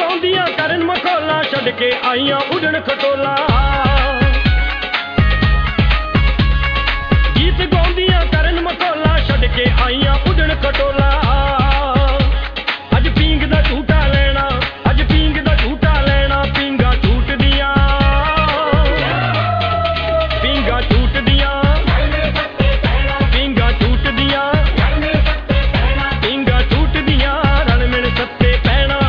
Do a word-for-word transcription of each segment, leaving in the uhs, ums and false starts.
ਗਾਉਂਦੀਆਂ ਕਰਨ ਮਖੌਲਾਂ ਛੱਡ ਕੇ ਆਈਆਂ ਉਡਣ ਖਟੋਲਾ ਗੀਤ ਗਾਉਂਦੀਆਂ ਕਰਨ ਮਖੌਲਾਂ ਛੱਡ ਕੇ ਆਈਆਂ ਉਡਣ ਖਟੋਲਾ ਅੱਜ ਪੀਂਗ ਦਾ ਝੂਟਾ ਲੈਣਾ ਅੱਜ ਪੀਂਗ ਦਾ ਝੂਟਾ ਲੈਣਾ ਪੀਂਗਾ ਝੂਟਦੀਆਂ ਪੀਂਗਾ ਝੂਟਦੀਆਂ ਪੀਂਗਾ ਝੂਟਦੀਆਂ ਪੀਂਗਾ ਝੂਟਦੀਆਂ ਰਲ ਮਿਲ ਸੱਤੇ ਪੈਣਾ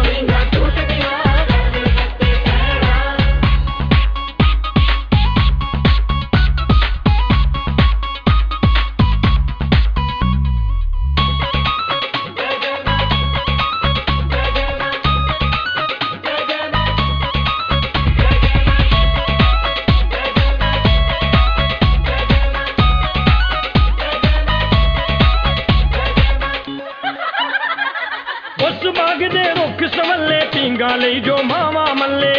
ਉਸ ਬਾਗ ਦੇ ਰੁੱਖ ਸੰਵੱਲੇ ਪੀਂਗਾ ਲਈ ਜੋ ਮਾਵਾ ਮੱਲੇ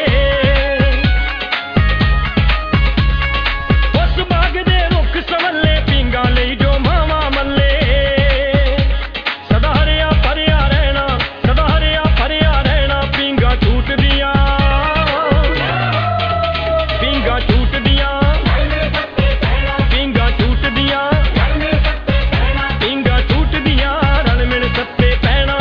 ਉਸ ਬਾਗ ਦੇ ਰੁੱਖ ਸੰਵੱਲੇ ਪੀਂਗਾ ਲਈ ਜੋ ਮਾਵਾ ਮੱਲੇ ਸਦਾ ਹਰਿਆ ਭਰਿਆ ਰਹਿਣਾ ਸਦਾ ਹਰਿਆ ਭਰਿਆ ਰਹਿਣਾ ਪੀਂਗਾ ਝੂਟਦੀਆਂ ਪੀਂਗਾ ਝੂਟਦੀਆਂ ਪੀਂਗਾ ਝੂਟਦੀਆਂ ਪੀਂਗਾ ਝੂਟਦੀਆਂ ਰਲ ਮਿਲ ਸੱਤੇ ਪੈਣਾ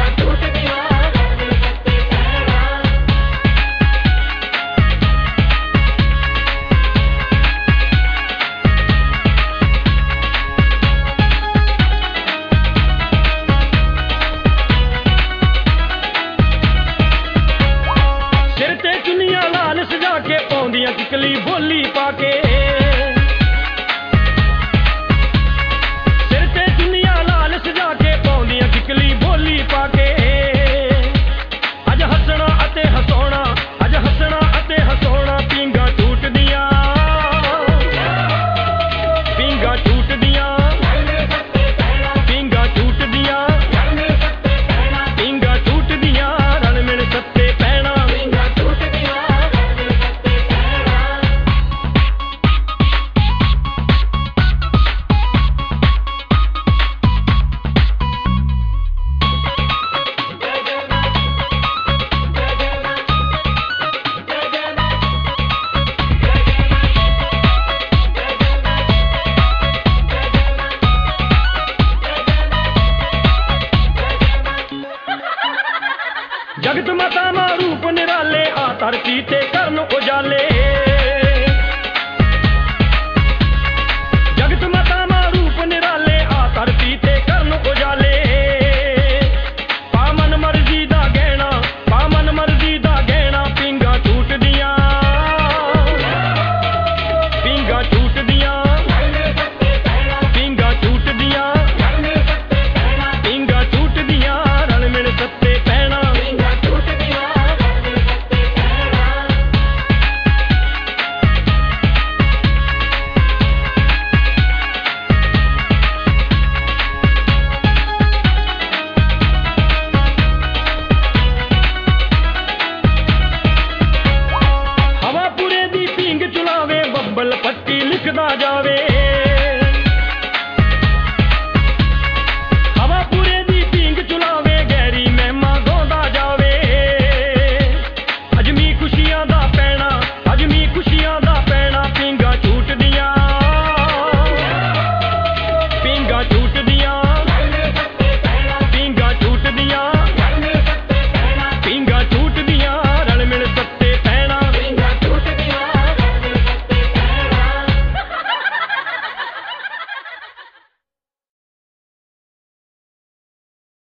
ਸਿਰ ਤੇ ਚੁੰਨੀਆਂ ਲਾਲ ਸਜਾ ਕੇ ਪਾਉਂਦੀਆਂ ਕਿਕਲੀ ਬੋਲੀ ਪਾ ਕੇ ਸਿਰ ਤੇ ਚੁੰਨੀਆਂ ਲਾਲ ਸਜਾ ਕੇ ਪਾਉਂਦੀਆਂ ਕਿਕਲੀ ਬੋਲੀ ਪਾ ਕੇ ਅੱਜ ਹੱਸਣਾ ਅਤੇ ਹਸਾਉਣਾ ਅੱਜ ਹੱਸਣਾ ਅਤੇ ਹਸਾਉਣਾ ਪੀਂਗਾ ਝੂਟਦੀਆਂ ਪੀਂਗਾ ਝੂਟਦੀਆਂ ਪੀਂਗਾ ਝੂਟਦੀਆਂ ਪੀਂਗਾ ਝੂਟਦੀਆਂ ਰਲ ਮਿਲ ਸੱਤੇ ਪੈਣਾ ਜਗਤ ਮਾਤਾ ਮਾ ਰੂਪ ਨਿਰਾਲੇ ਆ ਧਰਤੀ ਤੇ